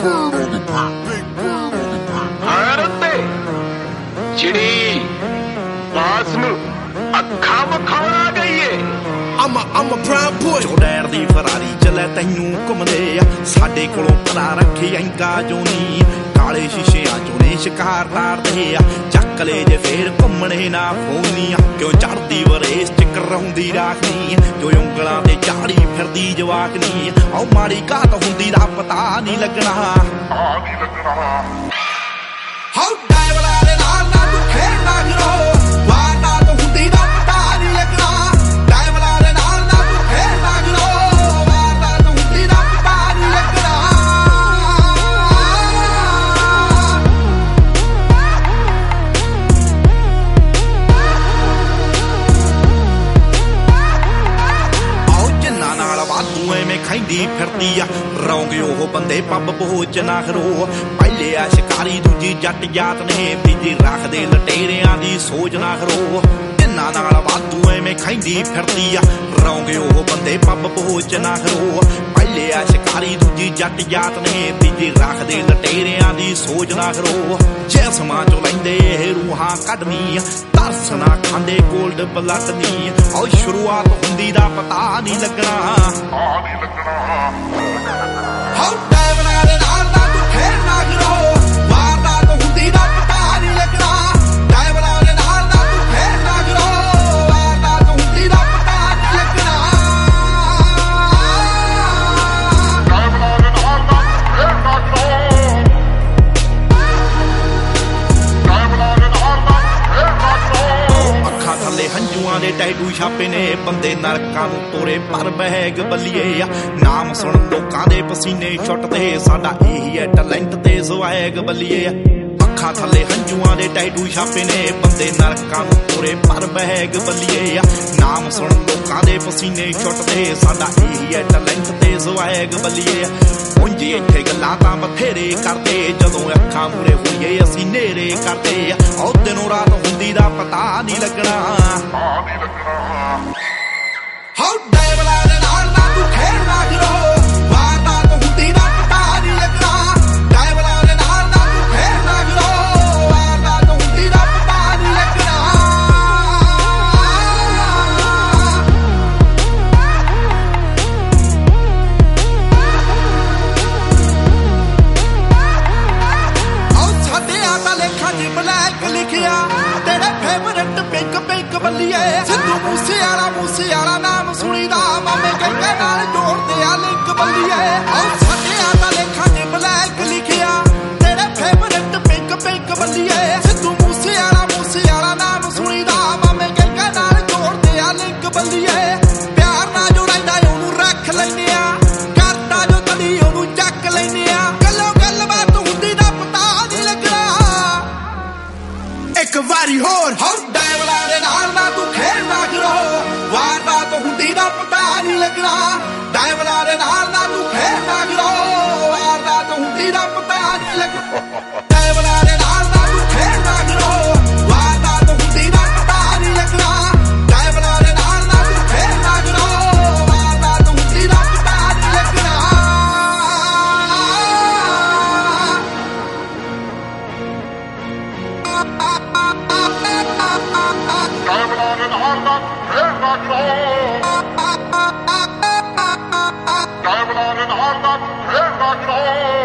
चिड़ी बास नू अखा विखाउण आ गई है। I'm a prime boy। ਚੋੜੈਰ ਦੀ ਫਰਾਰੀ ਚਲੇ ਤੈਨੂੰ ਘੁੰਮਦੇ ਆ ਸਾਡੇ ਕੋਲੋਂ ਪਤਾ ਰੱਖੇ ਐਂਕਾ ਜੋ ਨੀ ਕਾਲੇ ਸ਼ੀਸ਼ਿਆਂ ਚੋਂ ਨੇ ਸ਼ਿਕਾਰ ਤਾਰਦੇ ਆ ਚੱਕ ਲੈ ਜੇ ਫੇਰ ਘੁੰਮਣੇ ਨਾ ਫੋਨੀਆਂ ਕਿਉਂ ਚੜਦੀ ਵਰੇਸ ਚ ਕਰਾਉਂਦੀ ਰਾਖਨੀ ਜੋ ਉਂਗਲਾਂ ਤੇ ਝਾੜੀ ਫਿਰਦੀ ਜਵਾਕਨੀ ਆਉ ਮਾੜੀ ਘਾਤ ਹੁੰਦੀ ਦਾ ਪਤਾ ਨਹੀਂ ਲੱਗਣਾ ਹਾਉ ਡਾਇਵਲਾ ਦੇ ਨਾਲ ਨਾ ਤੂੰ ਖੇਡਣਾ ਗਿਰੋ ਵਾਰ ਨਾ ਤੂੰ ਹੁੰਦੀ ਦਾ ਪਤਾ ਨਹੀਂ ਲੱਗਣਾ ਡਾਇਵਲਾ ਦੇ ਨਾਲ ਨਾ ਤੂੰ ਖੇਡਣਾ ਗਿਰੋ ਵਾਰ ਨਾ ਤੂੰ ਹੁੰਦੀ ਦਾ ਪਤਾ ਨਹੀਂ ਲੱਗਣਾ ਆਉ ਜਿੰਨਾ ਨਾਲ ਵਾਧੂ ਐਵੇਂ ਖਾਂਦੀ ਫਿਰਦੀ ਆ ਰੌਂਗੇ ਉਹ ਬੰਦੇ ਪੱਬ ਪਹੁੰਚ ਨਾ ਖਰੋ ਪਹਿਲੇ ਆ ਸ਼ਿਕਾਰੀ ਦੂਜੀ ਜੱਟ ਜਾਤ ਨੇ ਤੀਜੀ ਰੱਖਦੇ ਲਟੇਰਿਆਂ ਦੀ ਸੋਚ ਨਾ ਖਰੋ ਜਿੰਨਾ ਨਾਲ ਵਾਧੂ ਐਵੇਂ ਖਾਂਦੀ ਫਿਰਦੀ ਆ ਰੌਂਗੇ ਉਹ ਬੰਦੇ ਪੱਬ ਪਹੁੰਚ ਨਾ ਖਰੋ ਪਹਿਲੇ ਆ ਸ਼ਿਕਾਰੀ ਦੂਜੀ ਜੱਟ ਜਾਤ ਨੇ ਤੀਜੀ ਰੱਖਦੇ ਲਟੇਰਿਆਂ ਦੀ ਸੋਚ ਨਾ ਖਰੋ ਜਿਸਮਾਂ ਚੋਂ ਲੈਂਦੇ ਇਹ ਰੂਹਾਂ ਕੱਢਣੀ ਤਰਸ ਨਾ ਖਾਂਦੇ ਗੋਲਡ ਬਲੱਡ ਨੀ ਆਉ ਸ਼ੁਰੂਆਤ ਹੁੰਦੀ ਦਾ ਪਤਾ ਨਹੀਂ ਲੱਗਣਾ ਹਾਉ ਡਾਇਵਲਾ ਦੇ ਨਾਲ ਨਾ ਤੂੰ ਖੇਡਣਾ ਗਿਰੋ ਵਾਰ ਨਾ ਤੂੰ ਹੁੰਦੀ ਦਾ ਪਤਾ ਨਹੀਂ ਲੱਗਣਾ ਡਾਇਵਲਾ ਦੇ ਨਾਲ ਨਾ ਤੂੰ ਖੇਡਣਾ ਗਿਰੋ ਵਾਰ ਨਾ ਤੂੰ ਹੁੰਦੀ ਦਾ ਪਤਾ ਨਹੀਂ ਲੱਗਣਾ ਡਾਇਵਲਾ ਦੇ ਨਾਲ ਨਾ ਖੇਡਣਾ ਗਿਰੋ ਡਾਇਵਲਾ ਦੇ ਨਾਲ ਨਾ ਖੇਡਣਾ ਗਿਰੋ ਅੱਖਾਂ ਥੱਲੇ ਹੰਝੂਆਂ ਦੇ ਟੈਟੂ ਛਾਪੇ ਨੇ ਬੰਦੇ ਨਰਕਾਂ ਨੂੰ ਤੋਰੇ ਪਰ ਬਹਿਗ ਬੱਲੀਏ ਆ ਨਾਮ ਸੁਣ ਲੋਕਾਂ ਦੇ ਪਸੀਨੇ ਛੁੱਟਦੇ ਸਾਡਾ ਇਹੀ ਹੈ ਟੈਲੈਂਟ ਤੇ ਸਵੈਗ ਬੱਲੀਏ ਆ ਅੱਖਾਂ ਥੱਲੇ ਹੰਝੂਆਂ ਦੇ ਟੈਟੂ ਛਾਪੇ ਨੇ ਬੰਦੇ ਨਰਕਾਂ ਨੂੰ ਤੋਰੇ ਪਰ ਬਹਿਗ ਬੱਲੀਏ ਆ ਨਾਮ ਸੁਣ ਲੋਕਾਂ ਦੇ ਪਸੀਨੇ ਛੁੱਟਦੇ ਸਾਡਾ ਇਹੀ ਹੈ ਟੈਲੈਂਟ ਤੇ ਸਵੈਗ ਬੱਲੀਏ ਉਂਝ ਇੱਥੇ ਗੱਲਾਂ ਤਾਂ ਬਥੇਰੇ ਕਰਦੇ ਜਦੋਂ ਅੱਖਾਂ ਮੂਰੇ ਹੋਈਏ ਅਸੀਂ ਨੇਰੇ ਕਰਦੇ ਉਹ ਦਿਨੋਂ ਰਾਤ ਹੁੰਦੀ ਦਾ ਪਤਾ ਨਹੀਂ ਲੱਗਣਾ ਹਾਉ ਡਾਇਵਲਾ ਦੇ ਨਾਲ ਨਾ ਤੂੰ ਖੇਡਣਾ ਗਿਰੋ ਵਾਰ ਨਾ ਤੂੰ ਹੁੰਦੀ ਦਾ ਪਤਾ ਨਹੀਂ ਲੱਗਣਾ ਡਾਇਵਲਾ ਦੇ ਨਾਲ ਨਾ ਤੂੰ ਖੇਡਣਾ ਗਿਰੋ ਵਾਰ ਨਾ ਤੂੰ ਹੁੰਦੀ ਦਾ ਪਤਾ ਨਹੀਂ ਲੱਗਣਾ ਆਉ ਛੱਡਿਆ ਤਾਂ ਲੇਖਾਂ 'ਚ ਬਲੈਕ ਲਿਖਿਆ ਤੇਰੇ ਫੇਵਰਟ ਪਿੰਕ ਪਿੰਕ ਬੱਲੀਏ ਸਿੱਧੂ ਮੂਸੇ ਵਾਲਾ ਨਾਮ ਸੁਣੀਦਾ ਮਾਮੇ ਕਹਿੰਦੇ ਨਾਲ ਜੋੜਦੇ ਆ ਲਿੰਕ ਬੱਲੀਏ ਆਉ ਛੱਡਿਆ ਤਾਂ ਲੇਖਾਂ 'ਚ ਬਲੈਕ ਲਿਖਿਆ ਤੇਰੇ ਫੇਵਰਟ ਪਿੰਕ ਪਿੰਕ ਬੱਲੀਏ ਸਿੱਧੂ ਮੂਸੇ ਵਾਲਾ ਨਾਮ ਸੁਣੀਦਾ ਮਾਮੇ ਕਹਿੰਦੇ ਨਾਲ ਜੋੜਦੇ ਆ ਲਿੰਕ ਬੱਲੀਏ ਪਿਆਰ ਨਾਲ ਜੋ ਰਹਿੰਦਾ ਉਹਨੂੰ ਰੱਖ ਲੈਨੇ ਆ ਕਰਦਾ ਜੋ ਤਲੀ ਉਹਨੂੰ ਚੱਕ ਲੈਨੇ ਆ ਗੱਲੋਂ ਗੱਲਬਾਤ ਹੁੰਦੀ ਦਾ ਪਤਾ ਨਹੀਂ ਲੱਗਣਾ ਇੱਕ ਵਾਰੀ ਹੋਰ ਹਾਉ ਡਾਇਵਲਾ ਦੇ ਨਾਲ ਨਾ ਤੂੰ ਖੇਡਣਾ ਗਿਰੋ ਵਾਰ ਨਾ ਤੂੰ ਹੁੰਦੀ ਦਾ ਪਤਾ ਨਹੀਂ ਲੱਗਣਾ ਡਾਇਵਲਾ ਦੇ ਨਾਲ ਨਾ ਤੂੰ ਖੇਡਣਾ ਗਿਰੋ ਵਾਰ ਨਾ ਤੂੰ ਹੁੰਦੀ ਦਾ ਪਤਾ ਨਹੀਂ ਲੱਗਣਾ ਡਾਇਵਲਾ ਦੇ ਨਾਲ ਨਾ ਤੂੰ ਖੇਡਣਾ ਗਿਰੋ ਵਾਰ ਨਾ ਤੂੰ ਹੁੰਦੀ ਦਾ ਪਤਾ ਨਹੀਂ ਲੱਗਣਾ ਡਾਇਵਲਾ ਦੇ ਨਾਲ ਨਾ ਤੂੰ ਖੇਡਣਾ ਗਿਰੋ ਵਾਰ ਨਾ ਤੂੰ ਹੁੰਦੀ ਦਾ ਪਤਾ ਨਹੀਂ ਲੱਗਣਾ ਡਾਇਵਲਾ ਦੇ ਨਾਲ ਨਾ ਖੇਡਣਾ ਗਿਰੋ ਡਾਇਵਲਾ ਦੇ ਨਾਲ ਨਾ ਖੇਡਣਾ ਗਿਰੋ